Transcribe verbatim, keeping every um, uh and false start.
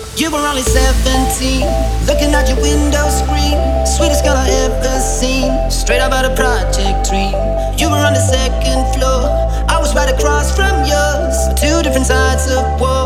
You were only seventeen, looking at your window screen. Sweetest girl I ever seen, straight out of a project dream. You were on the second floor, I was right across from yours, two different sides of war.